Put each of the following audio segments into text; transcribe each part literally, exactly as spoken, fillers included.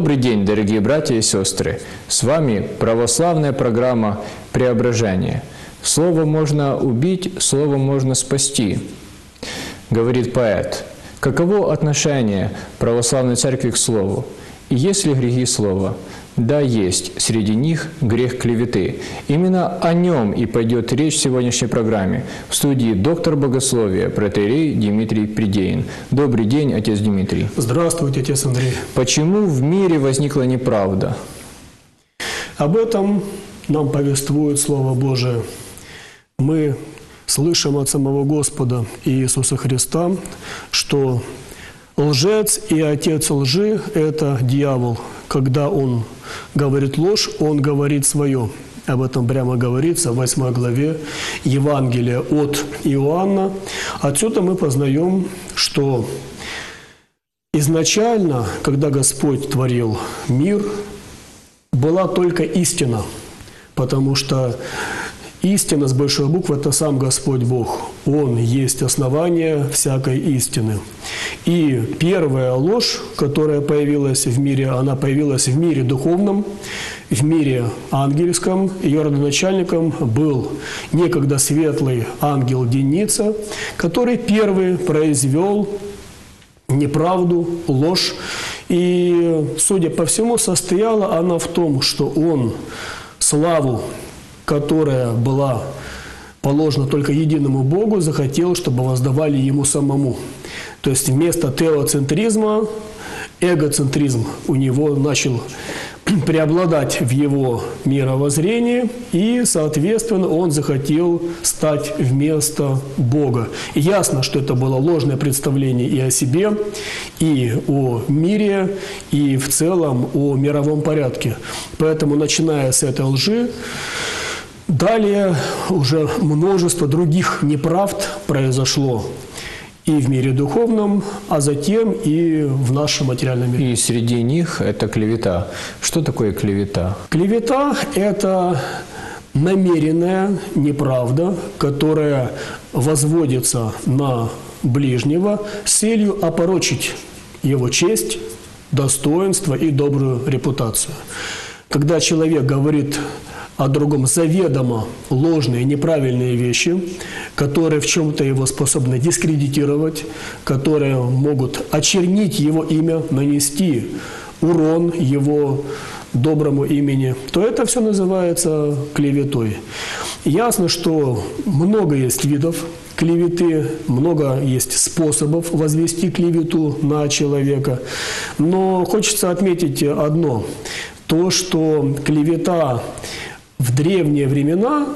Добрый день, дорогие братья и сестры! С вами православная программа «Преображение». Слово можно убить, слово можно спасти, говорит поэт. Каково отношение православной церкви к слову? И есть ли грехи слова? Да, есть. Среди них грех клеветы. Именно о нем и пойдет речь в сегодняшней программе. В студии доктор богословия, протоиерей Дмитрий Придеин. Добрый день, отец Дмитрий. Здравствуйте, отец Андрей. Почему в мире возникла неправда? Об этом нам повествует Слово Божие. Мы слышим от самого Господа Иисуса Христа, что лжец и отец лжи – это дьявол. Когда он говорит ложь, он говорит свое. Об этом прямо говорится в восьмой главе Евангелия от Иоанна. Отсюда мы познаем, что изначально, когда Господь творил мир, была только истина, потому что истина с большой буквы – это сам Господь Бог. Он есть основание всякой истины. И первая ложь, которая появилась в мире, она появилась в мире духовном, в мире ангельском. Ее родоначальником был некогда светлый ангел Деница, который первый произвел неправду, ложь. И, судя по всему, состояла она в том, что он славу, которая была положена только единому Богу, захотел, чтобы воздавали Ему самому. То есть вместо теоцентризма эгоцентризм у него начал преобладать в его мировоззрении, и, соответственно, он захотел стать вместо Бога. И ясно, что это было ложное представление и о себе, и о мире, и в целом о мировом порядке. Поэтому, начиная с этой лжи, далее уже множество других неправд произошло и в мире духовном, а затем и в нашем материальном мире. И среди них это клевета. Что такое клевета? Клевета – это намеренная неправда, которая возводится на ближнего с целью опорочить его честь, достоинство и добрую репутацию. Когда человек говорит о другом заведомо ложные, неправильные вещи, которые в чем-то его способны дискредитировать, которые могут очернить его имя, нанести урон его доброму имени, то это все называется клеветой. Ясно, что много есть видов клеветы, много есть способов возвести клевету на человека, но хочется отметить одно – то, что клевета в древние времена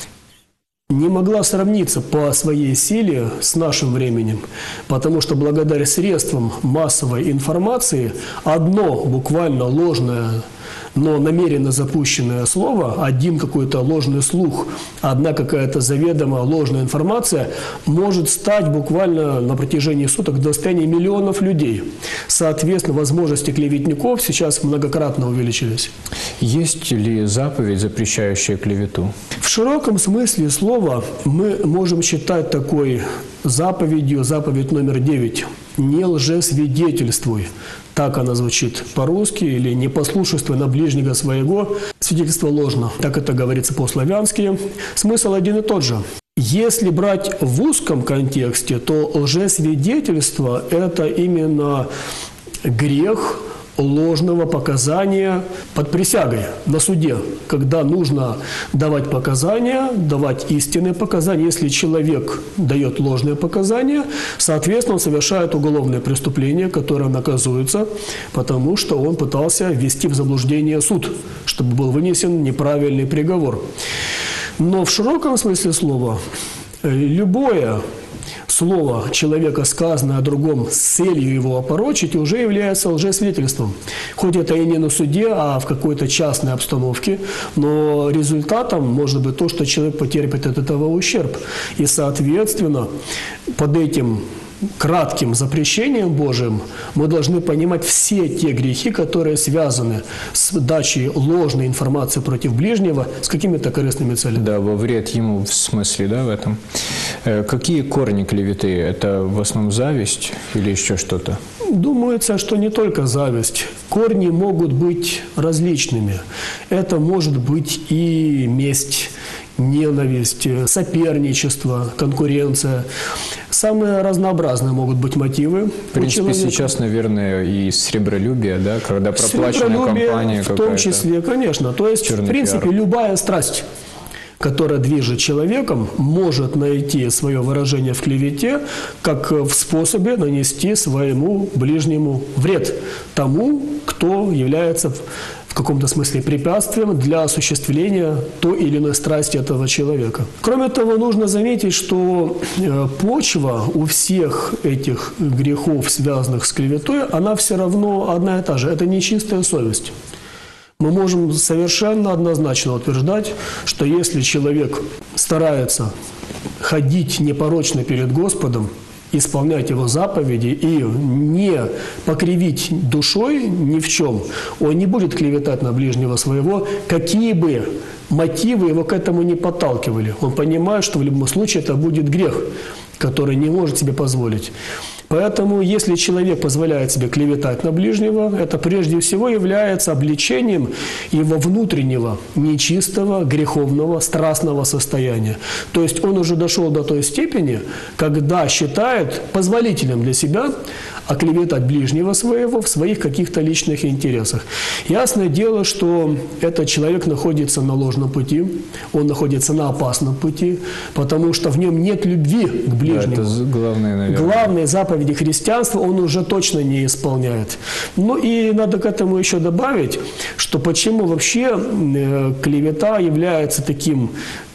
не могла сравниться по своей силе с нашим временем, потому что благодаря средствам массовой информации одно буквально ложное, но намеренно запущенное слово, один какой-то ложный слух, одна какая-то заведомо ложная информация может стать буквально на протяжении суток достоянием миллионов людей. Соответственно, возможности клеветников сейчас многократно увеличились. Есть ли заповедь, запрещающая клевету? В широком смысле слова мы можем считать такой заповедью, заповедь номер девять. «Не лжесвидетельствуй». Так она звучит по-русски, или «не послушайствуй на ближнего своего». Свидетельство ложно. Так это говорится по-славянски. Смысл один и тот же. Если брать в узком контексте, то лжесвидетельство – это именно грех ложного показания под присягой на суде, когда нужно давать показания, давать истинные показания. Если человек дает ложные показания, соответственно, он совершает уголовное преступление, которое наказуется, потому что он пытался ввести в заблуждение суд, чтобы был вынесен неправильный приговор. Но в широком смысле слова любое слово человека, сказанное о другом с целью его опорочить, уже является лжесвидетельством. Хоть это и не на суде, а в какой-то частной обстановке, но результатом может быть то, что человек потерпит от этого ущерб. И, соответственно, под этим кратким запрещением Божиим мы должны понимать все те грехи, которые связаны с дачей ложной информации против ближнего с какими-то корыстными целями. Да, во вред ему в смысле, да, в этом. Какие корни клеветы? Это в основном зависть или еще что-то? Думается, что не только зависть. Корни могут быть различными. Это может быть и месть, ненависть, соперничество, конкуренция. Самые разнообразные могут быть мотивы. В принципе, сейчас, наверное, и сребролюбие, да, когда проплаченная компания в том числе, конечно. То есть, в принципе, пиар. Любая страсть, которая движет человеком, может найти свое выражение в клевете, как в способе нанести своему ближнему вред тому, кто является в каком-то смысле препятствием для осуществления той или иной страсти этого человека. Кроме того, нужно заметить, что почва у всех этих грехов, связанных с клеветой, она все равно одна и та же. Это нечистая совесть. Мы можем совершенно однозначно утверждать, что если человек старается ходить непорочно перед Господом, исполнять Его заповеди и не покривить душой ни в чем, он не будет клеветать на ближнего своего, какие бы мотивы его к этому не подталкивали. Он понимает, что в любом случае это будет грех, который не может себе позволить. Поэтому, если человек позволяет себе клеветать на ближнего, это прежде всего является обличением его внутреннего, нечистого, греховного, страстного состояния. То есть он уже дошел до той степени, когда считает позволительным для себя оклеветать ближнего своего в своих каких-то личных интересах. Ясное дело, что этот человек находится на ложном пути, он находится на опасном пути, потому что в нем нет любви к ближнему. Да, это главное, наверное. Главные заповеди христианства он уже точно не исполняет. Ну и надо к этому еще добавить, что почему вообще клевета является таким,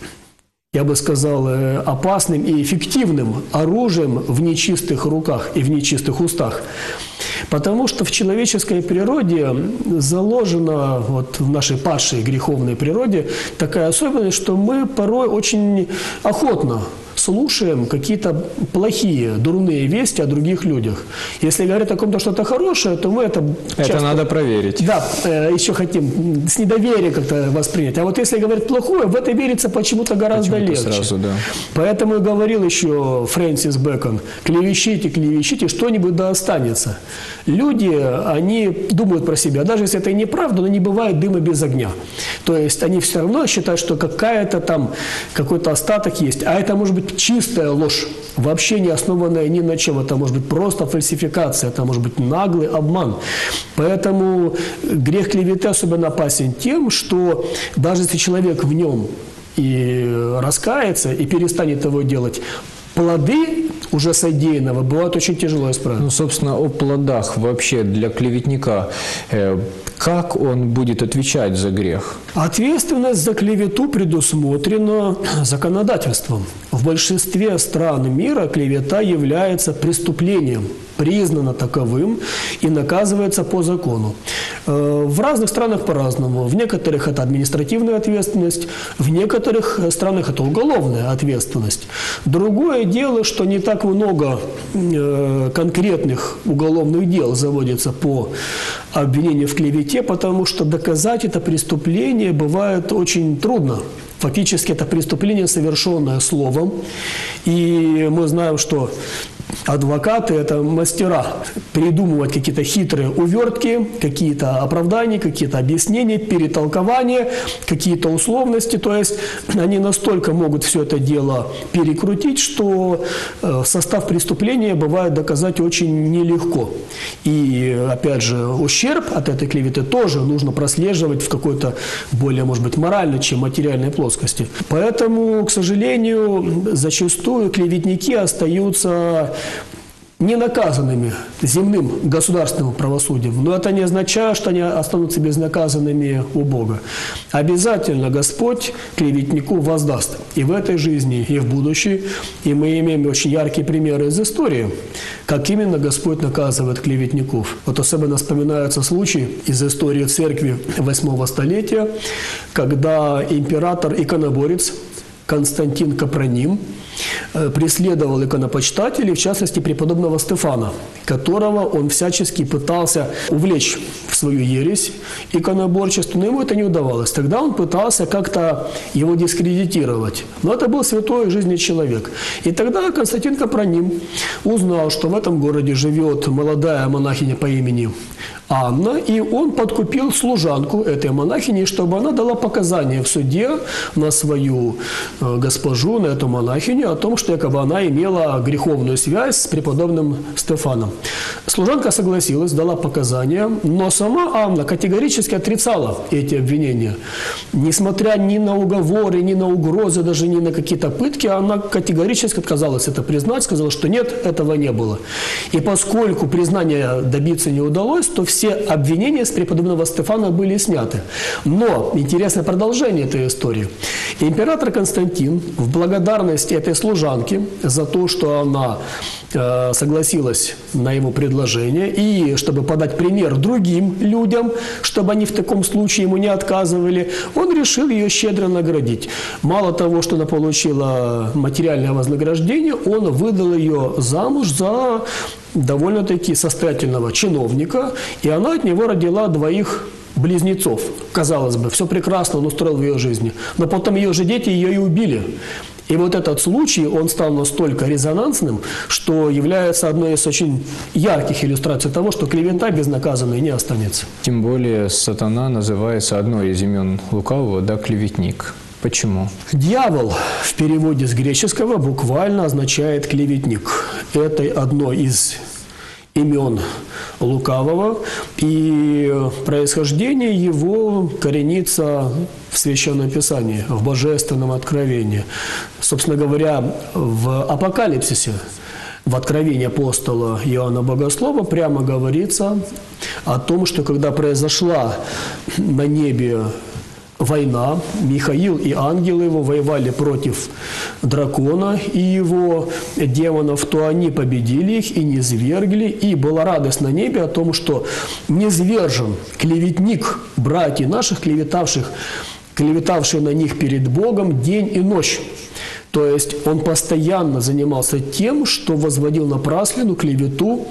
я бы сказал, опасным и эффективным оружием в нечистых руках и в нечистых устах. Потому что в человеческой природе заложена, вот в нашей падшей греховной природе, такая особенность, что мы порой очень охотно слушаем какие-то плохие, дурные вести о других людях. Если говорят о ком-то что-то хорошее, то мы это часто... Это надо проверить. Да, еще хотим с недоверием как-то воспринять. А вот если говорят плохое, в это верится почему-то гораздо почему-то легче. Сразу, да. Поэтому и говорил еще Фрэнсис Бэкон: клевещите, клевещите, что-нибудь да останется. Люди, они думают про себя, даже если это и неправда, но не бывает дыма без огня. То есть они все равно считают, что какая-то там, какой-то остаток есть. А это может быть чистая ложь, вообще не основанная ни на чем. Это может быть просто фальсификация, это может быть наглый обман. Поэтому грех клеветы особенно опасен тем, что даже если человек в нем и раскается, и перестанет его делать, плоды уже содеянного бывает очень тяжело исправить. Ну, собственно, о плодах вообще для клеветника. Как он будет отвечать за грех? Ответственность за клевету предусмотрена законодательством. В большинстве стран мира клевета является преступлением, признано таковым и наказывается по закону. В разных странах по-разному. В некоторых это административная ответственность, в некоторых странах это уголовная ответственность. Другое дело, что не так много конкретных уголовных дел заводится по обвинению в клевете, потому что доказать это преступление бывает очень трудно. Фактически это преступление, совершенное словом. И мы знаем, что адвокаты – это мастера придумывать какие-то хитрые увертки, какие-то оправдания, какие-то объяснения, перетолкования, какие-то условности. То есть они настолько могут все это дело перекрутить, что состав преступления бывает доказать очень нелегко. И, опять же, ущерб от этой клеветы тоже нужно прослеживать в какой-то более, может быть, моральной, чем материальной плоскости. Поэтому, к сожалению, зачастую клеветники остаются ненаказанными земным государственным правосудием. Но это не означает, что они останутся безнаказанными у Бога. Обязательно Господь клеветнику воздаст и в этой жизни, и в будущей. И мы имеем очень яркие примеры из истории, как именно Господь наказывает клеветников. Вот особенно вспоминается случай из истории церкви восьмого столетия, когда император-иконоборец Константин Капроним преследовал иконопочитателей, в частности, преподобного Стефана, которого он всячески пытался увлечь в свою ересь, иконоборчество, но ему это не удавалось. Тогда он пытался как-то его дискредитировать. Но это был святой жизни человек. И тогда Константин Капроним узнал, что в этом городе живет молодая монахиня по имени Анна, и он подкупил служанку этой монахини, чтобы она дала показания в суде на свою госпожу, на эту монахиню, о том, что якобы она имела греховную связь с преподобным Стефаном. Служанка согласилась, дала показания, но сама Анна категорически отрицала эти обвинения. Несмотря ни на уговоры, ни на угрозы, даже ни на какие-то пытки, она категорически отказалась это признать, сказала, что нет, этого не было. И поскольку признания добиться не удалось, то все обвинения с преподобного Стефана были сняты. Но интересное продолжение этой истории. Император Константин в благодарность этой служанке за то, что она э, согласилась на его предложение, и чтобы подать пример другим людям, чтобы они в таком случае ему не отказывали, он решил ее щедро наградить. Мало того, что она получила материальное вознаграждение, он выдал ее замуж за довольно-таки состоятельного чиновника, и она от него родила двоих близнецов. Казалось бы, все прекрасно он устроил в ее жизни. Но потом ее же дети ее и убили. И вот этот случай, он стал настолько резонансным, что является одной из очень ярких иллюстраций того, что клевета безнаказанной не останется. Тем более сатана называется одной из имен лукавого, да, клеветник. Почему? Дьявол в переводе с греческого буквально означает клеветник. Это одно из имен лукавого, и происхождение его коренится в Священном Писании, в Божественном откровении. Собственно говоря, в Апокалипсисе, в Откровении апостола Иоанна Богослова прямо говорится о том, что когда произошла на небе война, Михаил и ангелы его воевали против дракона и его демонов, то они победили их и низвергли, и была радость на небе о том, что низвержен клеветник братьев наших, клеветавших, клеветавший на них перед Богом день и ночь. То есть он постоянно занимался тем, что возводил напраслину, клевету,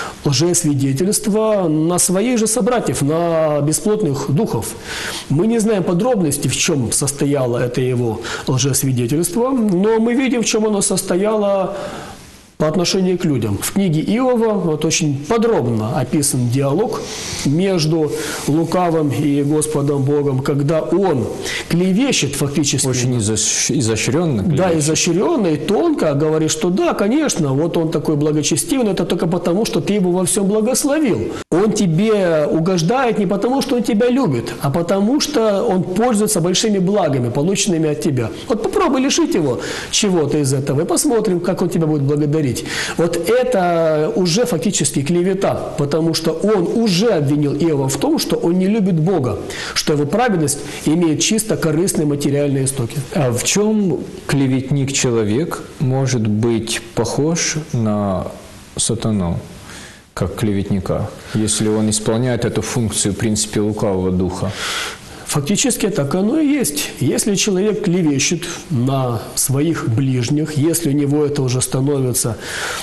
лжесвидетельство на своих же собратьев, на бесплотных духов. Мы не знаем подробностей, в чем состояло это его лжесвидетельство, но мы видим, в чем оно состояло по отношению к людям. В книге Иова вот очень подробно описан диалог между лукавым и Господом Богом, когда он клевещет фактически. Очень изощренно. Клевещет. Да, изощренно и тонко говорит, что да, конечно, вот он такой благочестивый, но это только потому, что ты его во всем благословил. Он тебе угождает не потому, что он тебя любит, а потому, что он пользуется большими благами, полученными от тебя. Вот попробуй лишить его чего-то из этого, и посмотрим, как он тебя будет благодарить. Вот это уже фактически клевета, потому что он уже обвинил Иова в том, что он не любит Бога, что его праведность имеет чисто корыстные материальные истоки. А в чем клеветник-человек может быть похож на сатану, как клеветника, если он исполняет эту функцию, в принципе, лукавого духа? Фактически так оно и есть. Если человек клевещет на своих ближних, если у него это уже становится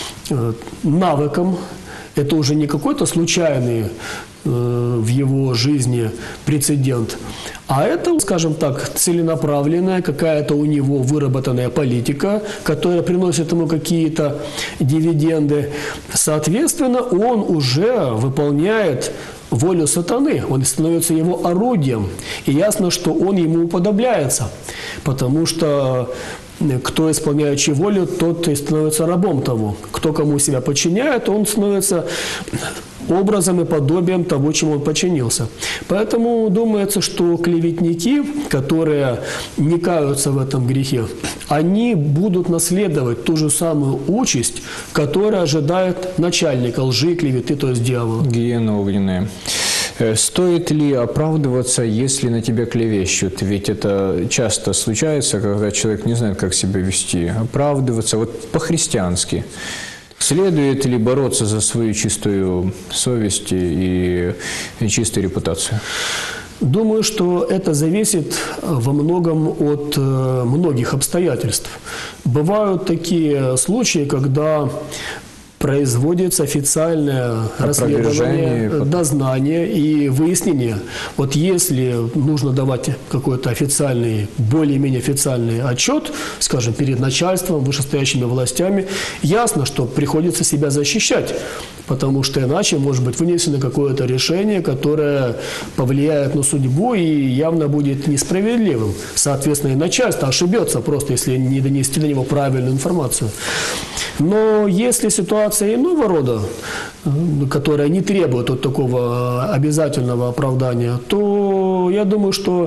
э, навыком, это уже не какой-то случайный э, в его жизни прецедент, а это, скажем так, целенаправленная какая-то у него выработанная политика, которая приносит ему какие-то дивиденды. Соответственно, он уже выполняет волю сатаны, он становится его орудием. И ясно, что он ему уподобляется, потому что кто исполняет чью волю, тот и становится рабом того. Кто кому себя подчиняет, он становится образом и подобием того, чему он подчинился. Поэтому думается, что клеветники, которые не каются в этом грехе, они будут наследовать ту же самую участь, которая ожидает начальника лжи и клеветы, то есть дьявола. Гиена огненная. Стоит ли оправдываться, если на тебя клевещут? Ведь это часто случается, когда человек не знает, как себя вести. Оправдываться вот по-христиански. Следует ли бороться за свою чистую совесть и чистую репутацию? Думаю, что это зависит во многом от многих обстоятельств. Бывают такие случаи, когда производится официальное расследование, дознание и выяснение. Вот если нужно давать какой-то официальный, более-менее официальный отчет, скажем, перед начальством, вышестоящими властями, ясно, что приходится себя защищать, потому что иначе может быть вынесено какое-то решение, которое повлияет на судьбу и явно будет несправедливым. Соответственно, и начальство ошибется просто, если не донести до него правильную информацию. Но если ситуация иного рода, которая не требует вот такого обязательного оправдания, то я думаю, что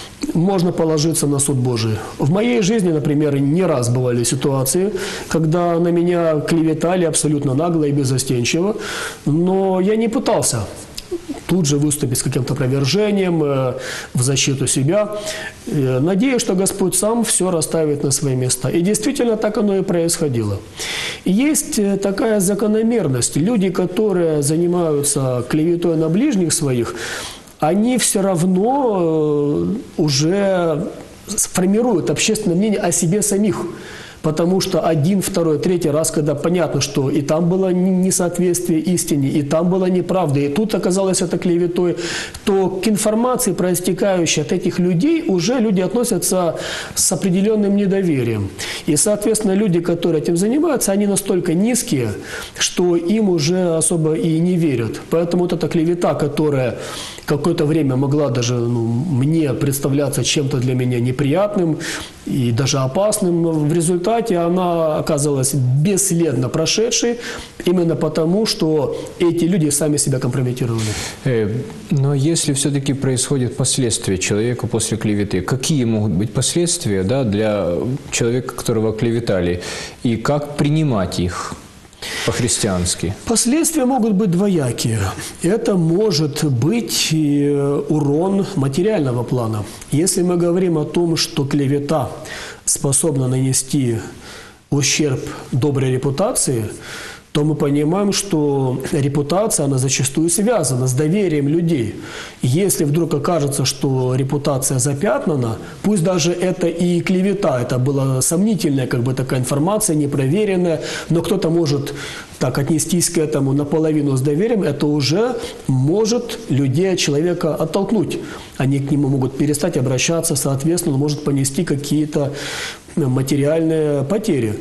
можно положиться на суд Божий. В моей жизни, например, не раз бывали ситуации, когда на меня клеветали абсолютно нагло и беззастенчиво, но я не пытался тут же выступить с каким-то опровержением э, в защиту себя. Э, надеюсь, что Господь сам все расставит на свои места. И действительно так оно и происходило. И есть э, такая закономерность. Люди, которые занимаются клеветой на ближних своих, они все равно э, уже формируют общественное мнение о себе самих. Потому что один, второй, третий раз, когда понятно, что и там было несоответствие истине, и там была неправда, и тут оказалось это клеветой, то к информации, проистекающей от этих людей, уже люди относятся с определенным недоверием. И, соответственно, люди, которые этим занимаются, они настолько низкие, что им уже особо и не верят. Поэтому вот эта клевета, которая какое-то время могла даже ну, мне представляться чем-то для меня неприятным и даже опасным, но в результате она оказалась бесследно прошедшей именно потому, что эти люди сами себя компрометировали. Э, но если все-таки происходят последствия человеку после клеветы, какие могут быть последствия, да, для человека, которого клеветали, и как принимать их? По-христиански. Последствия могут быть двоякие. Это может быть урон материального плана. Если мы говорим о том, что клевета способна нанести ущерб доброй репутации, то мы понимаем, что репутация, она зачастую связана с доверием людей. Если вдруг окажется, что репутация запятнана, пусть даже это и клевета, это была сомнительная как бы такая информация, непроверенная, но кто-то может так отнестись к этому наполовину с доверием, это уже может людей от человека оттолкнуть. Они к нему могут перестать обращаться, соответственно, он может понести какие-то материальные потери.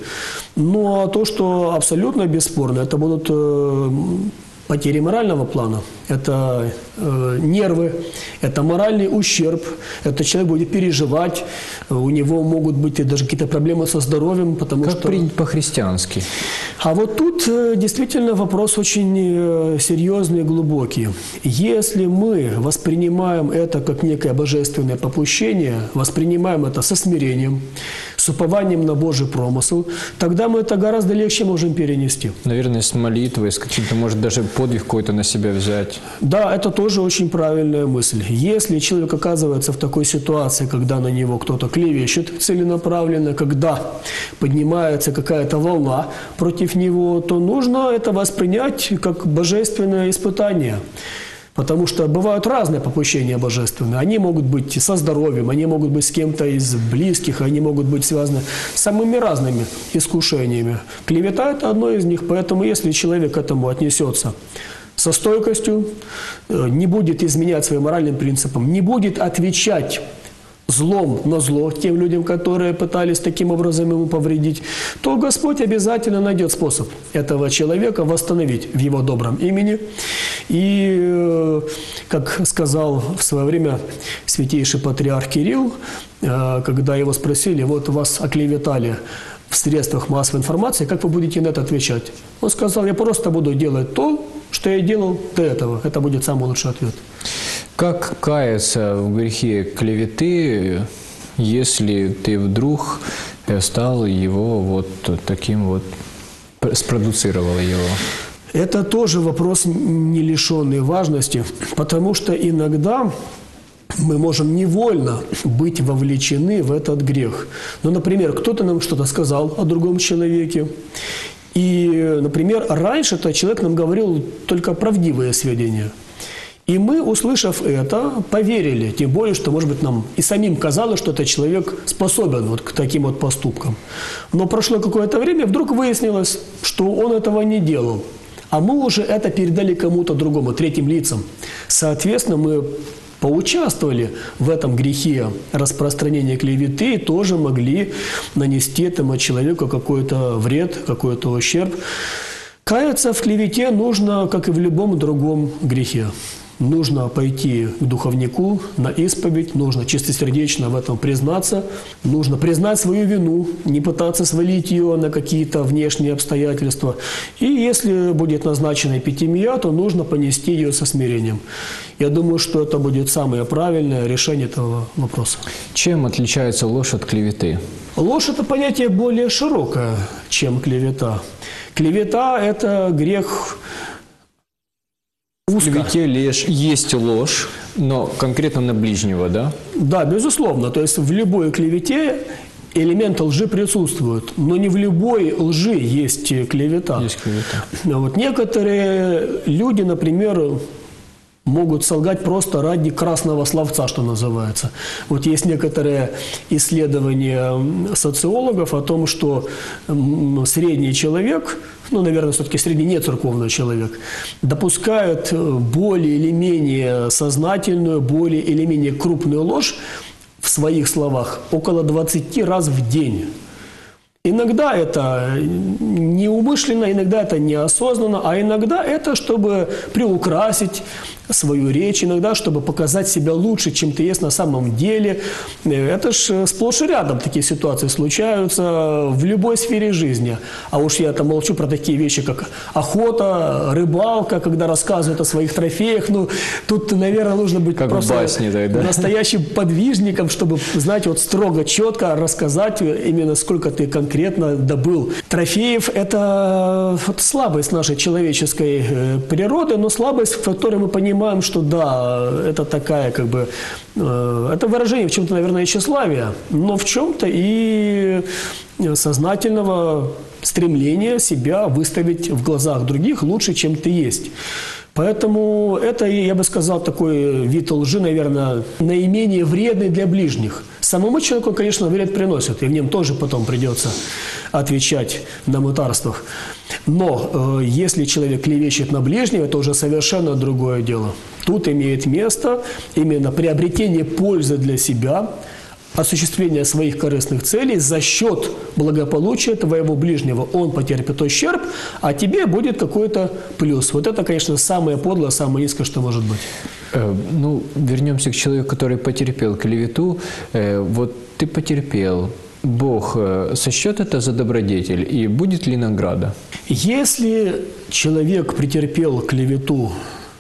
Ну а то, что абсолютно бесспорно, это будут э, потери морального плана. Это э, нервы, это моральный ущерб, это человек будет переживать, у него могут быть и даже какие-то проблемы со здоровьем, потому как что… Как принять по-христиански? А вот тут э, действительно вопрос очень э, серьезный и глубокий. Если мы воспринимаем это как некое божественное попущение, воспринимаем это со смирением, с упованием на Божий промысел, тогда мы это гораздо легче можем перенести. Наверное, с молитвой, с каким-то, может, даже подвиг какой-то на себя взять. Да, это тоже очень правильная мысль. Если человек оказывается в такой ситуации, когда на него кто-то клевещет целенаправленно, когда поднимается какая-то волна против него, то нужно это воспринять как божественное испытание. Потому что бывают разные попущения божественные. Они могут быть со здоровьем, они могут быть с кем-то из близких, они могут быть связаны с самыми разными искушениями. Клевета – это одно из них. Поэтому если человек к этому отнесется со стойкостью, не будет изменять своим моральным принципам, не будет отвечать злом на зло тем людям, которые пытались таким образом ему повредить, то Господь обязательно найдет способ этого человека восстановить в его добром имени. И, как сказал в свое время святейший патриарх Кирилл, когда его спросили, вот вас оклеветали в средствах массовой информации, как вы будете на это отвечать? Он сказал, я просто буду делать то, что я делал до этого. Это будет самый лучший ответ. Как каяться в грехе клеветы, если ты вдруг стал его вот таким вот, спродуцировал его? Это тоже вопрос не лишенный важности, потому что иногда мы можем невольно быть вовлечены в этот грех. Ну, например, кто-то нам что-то сказал о другом человеке. И, например, раньше-то человек нам говорил только правдивые сведения. И мы, услышав это, поверили, тем более, что, может быть, нам и самим казалось, что этот человек способен вот к таким вот поступкам. Но прошло какое-то время, вдруг выяснилось, что он этого не делал. А мы уже это передали кому-то другому, третьим лицам. Соответственно, мы поучаствовали в этом грехе распространения клеветы и тоже могли нанести этому человеку какой-то вред, какой-то ущерб. Каяться в клевете нужно, как и в любом другом грехе. Нужно пойти к духовнику на исповедь, нужно чистосердечно в этом признаться, нужно признать свою вину, не пытаться свалить ее на какие-то внешние обстоятельства. И если будет назначена эпитемия, то нужно понести ее со смирением. Я думаю, что это будет самое правильное решение этого вопроса. Чем отличается ложь от клеветы? Ложь – это понятие более широкое, чем клевета. Клевета – это грех узко. В клевете лишь есть ложь, но конкретно на ближнего, да? Да, безусловно. То есть в любой клевете элемент лжи присутствует, но не в любой лжи есть клевета. Есть клевета. Вот некоторые люди, например, могут солгать просто ради красного словца, что называется. Вот есть некоторые исследования социологов о том, что средний человек, ну, наверное, все-таки средний нецерковный человек, допускает более или менее сознательную, более или менее крупную ложь в своих словах около двадцати раз в день. Иногда это неумышленно, иногда это неосознанно, а иногда это чтобы приукрасить свою речь, иногда чтобы показать себя лучше, чем ты есть на самом деле. Это ж сплошь и рядом такие ситуации случаются в любой сфере жизни. А уж я там молчу про такие вещи, как охота, рыбалка, когда рассказывают о своих трофеях. Ну, тут, наверное, нужно быть как просто басни, да, да? настоящим подвижником, чтобы, знаете, вот строго, четко рассказать именно сколько ты конкретно добыл. Трофеев – это вот слабость нашей человеческой природы, но слабость, в которой мы понимаем, что да, это такая как бы, э, это выражение в чем-то, наверное, и тщеславия, но в чем-то и сознательного стремления себя выставить в глазах других лучше, чем ты есть. Поэтому это, я бы сказал, такой вид лжи, наверное, наименее вредный для ближних. Самому человеку, конечно, вред приносит, и в нем тоже потом придется отвечать на мытарствах. Но э, если человек клевещет на ближнего, это уже совершенно другое дело. Тут имеет место именно приобретение пользы для себя, осуществление своих корыстных целей за счет благополучия твоего ближнего. Он потерпит ущерб, а тебе будет какой-то плюс. Вот это, конечно, самое подлое, самое низкое, что может быть. Э, ну, вернемся к человеку, который потерпел клевету. Э, вот ты потерпел. Бог сочтет это за добродетель, и будет ли награда? Если человек претерпел клевету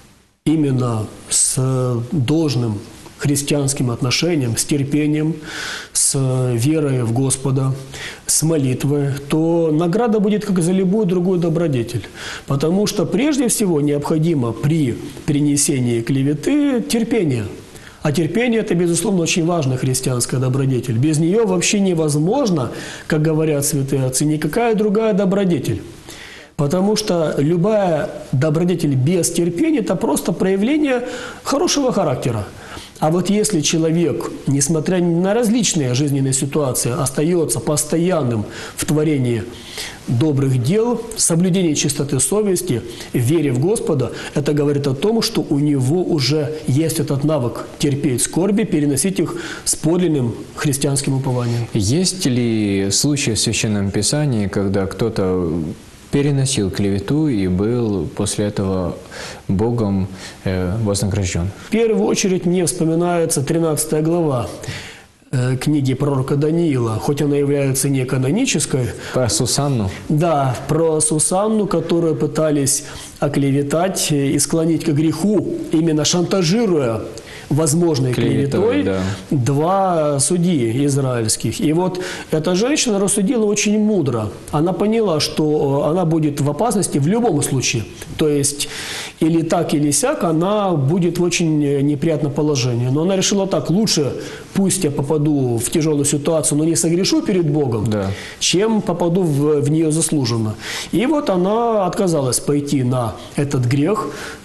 именно с должным христианским отношением, с терпением, с верой в Господа, с молитвой, то награда будет как за любую другую добродетель. Потому что прежде всего необходимо при принесении клеветы терпение. А терпение – это, безусловно, очень важная христианская добродетель. Без нее вообще невозможно, как говорят святые отцы, никакая другая добродетель. Потому что любая добродетель без терпения – это просто проявление хорошего характера. А вот если человек, несмотря на различные жизненные ситуации, остается постоянным в творении добрых дел, соблюдении чистоты совести, вере в Господа, это говорит о том, что у него уже есть этот навык терпеть скорби, переносить их с подлинным христианским упованием. Есть ли случаи в Священном Писании, когда кто-то переносил клевету и был после этого Богом э, вознагражден? В первую очередь мне вспоминается тринадцатая глава э, книги пророка Даниила, хоть она является не канонической. Про Сусанну? Да, про Сусанну, которую пытались оклеветать и склонить к греху, именно шантажируя возможной клеветой, да, два судьи израильских. И вот эта женщина рассудила очень мудро. Она поняла, что она будет в опасности в любом случае. То есть или так, или сяк, она будет в очень неприятном положении. Но она решила так: лучше пусть я попаду в тяжелую ситуацию, но не согрешу перед Богом, да, чем попаду в, в нее заслуженно. И вот она отказалась пойти на этот грех,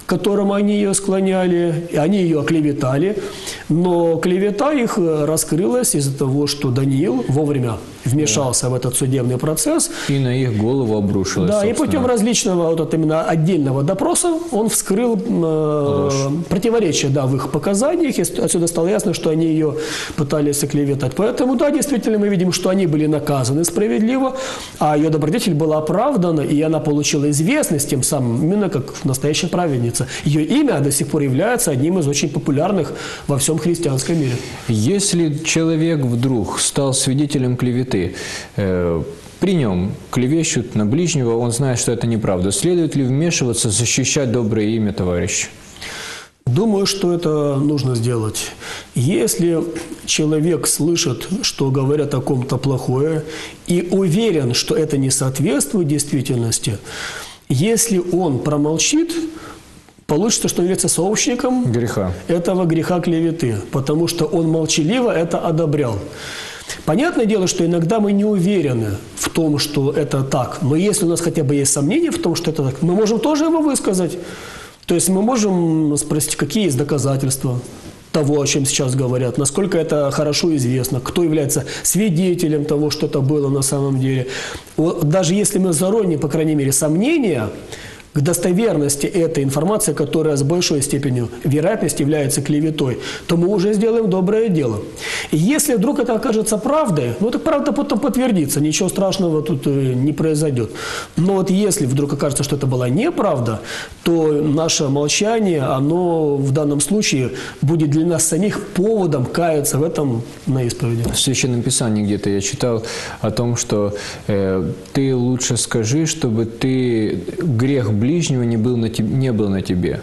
к которому они ее склоняли, и они ее оклеветали, но клевета их раскрылась из-за того, что Даниил вовремя вмешался в этот судебный процесс. И на их голову обрушилось. Да, и путем различного вот это, именно отдельного допроса он вскрыл э, противоречия, да, в их показаниях, и отсюда стало ясно, что они ее пытались оклеветать. Поэтому, да, действительно, мы видим, что они были наказаны справедливо, а ее добродетель была оправдана, и она получила известность тем самым, именно как настоящая праведница. Ее имя до сих пор является одним из очень популярных во всем христианском мире. Если человек вдруг стал свидетелем клеветы, э, при нем клевещут на ближнего, он знает, что это неправда. Следует ли вмешиваться, защищать доброе имя товарища? Думаю, что это нужно сделать. Если человек слышит, что говорят о ком-то плохое, и уверен, что это не соответствует действительности, если он промолчит, получится, что он является сообщником греха. этого греха клеветы, потому что он молчаливо это одобрял. Понятное дело, что иногда мы не уверены в том, что это так, но если у нас хотя бы есть сомнения в том, что это так, мы можем тоже его высказать. То есть мы можем спросить, какие есть доказательства того, о чем сейчас говорят, насколько это хорошо известно, кто является свидетелем того, что это было на самом деле. Даже если мы зароним, по крайней мере, сомнения к достоверности этой информации, которая с большой степенью вероятности является клеветой, то мы уже сделаем доброе дело. И если вдруг это окажется правдой, ну, это правда потом подтвердится, ничего страшного тут не произойдет. Но вот если вдруг окажется, что это была неправда, то наше молчание, оно в данном случае будет для нас самих поводом каяться в этом на исповеди. В Священном Писании где-то я читал о том, что э, ты лучше скажи, чтобы ты грех ближнего не был на тебе, не был на тебе.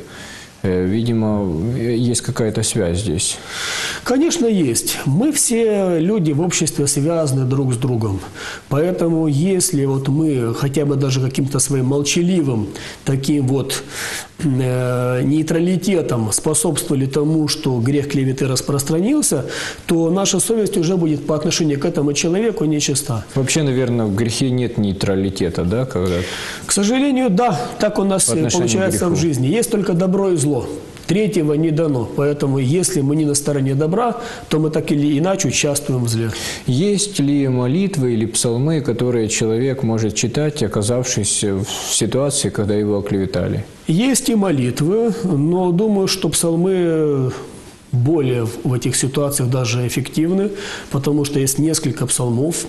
Видимо, есть какая-то связь здесь. Конечно, есть. Мы все люди в обществе связаны друг с другом. Поэтому, если вот мы хотя бы даже каким-то своим молчаливым, таким вот э, нейтралитетом способствовали тому, что грех клеветы распространился, то наша совесть уже будет по отношению к этому человеку нечиста. Вообще, наверное, в грехе нет нейтралитета, да? Когда... К сожалению, да. Так у нас получается в жизни. Есть только добро и зло. Третьего не дано. Поэтому, если мы не на стороне добра, то мы так или иначе участвуем в зле. Есть ли молитвы или псалмы, которые человек может читать, оказавшись в ситуации, когда его оклеветали? Есть и молитвы, но думаю, что псалмы более в этих ситуациях даже эффективны, потому что есть несколько псалмов.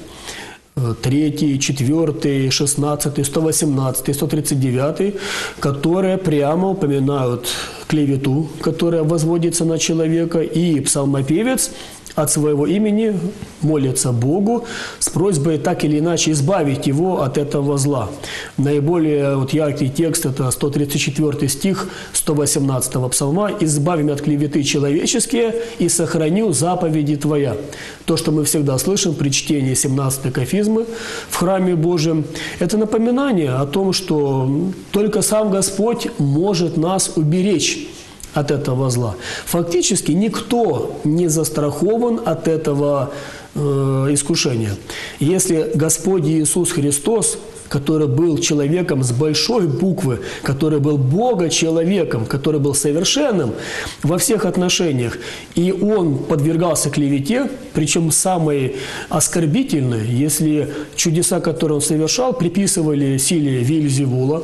Третий, четвертый, шестнадцатый, сто восемнадцатый, сто тридцать девятый, которые прямо упоминают клевету, которая возводится на человека, и псалмопевец от своего имени молится Богу с просьбой так или иначе избавить его от этого зла. Наиболее вот яркий текст – это сто тридцать четвёртый стих сто восемнадцатого псалма: «Избави меня от клеветы человеческие и сохраню заповеди Твоя». То, что мы всегда слышим при чтении семнадцатой кафизмы в храме Божьем, это напоминание о том, что только сам Господь может нас уберечь от этого зла. Фактически никто не застрахован от этого э, искушения. Если Господь Иисус Христос, который был человеком с большой буквы, который был Бога-человеком, который был совершенным во всех отношениях, и Он подвергался клевете, причем самой оскорбительной, если чудеса, которые Он совершал, приписывали силе Вельзевула,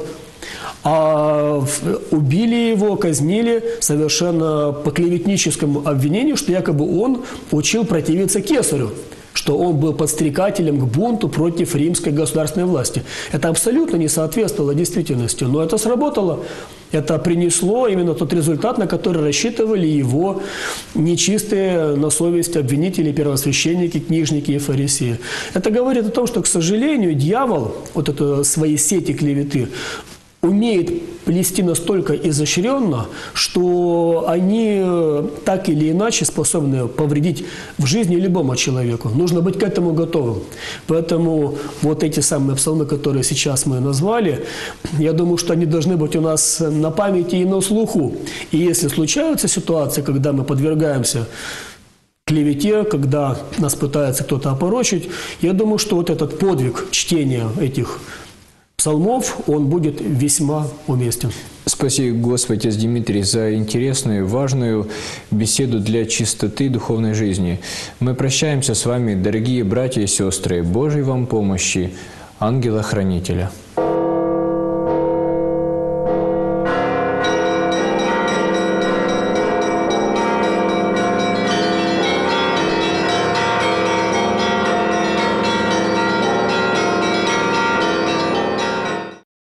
а убили его, казнили совершенно по клеветническому обвинению, что якобы он учил противиться кесарю, что он был подстрекателем к бунту против римской государственной власти. Это абсолютно не соответствовало действительности, но это сработало. Это принесло именно тот результат, на который рассчитывали его нечистые на совесть обвинители, первосвященники, книжники и фарисеи. Это говорит о том, что, к сожалению, дьявол, вот это свои сети клеветы, умеет плести настолько изощренно, что они так или иначе способны повредить в жизни любому человеку. Нужно быть к этому готовым. Поэтому вот эти самые псалмы, которые сейчас мы назвали, я думаю, что они должны быть у нас на памяти и на слуху. И если случаются ситуации, когда мы подвергаемся клевете, когда нас пытается кто-то опорочить, я думаю, что вот этот подвиг чтения этих псалмов, он будет весьма уместен. Спаси, Господи, Отец Дмитрий, за интересную, важную беседу для чистоты духовной жизни. Мы прощаемся с вами, дорогие братья и сестры. Божьей вам помощи, ангела-хранителя.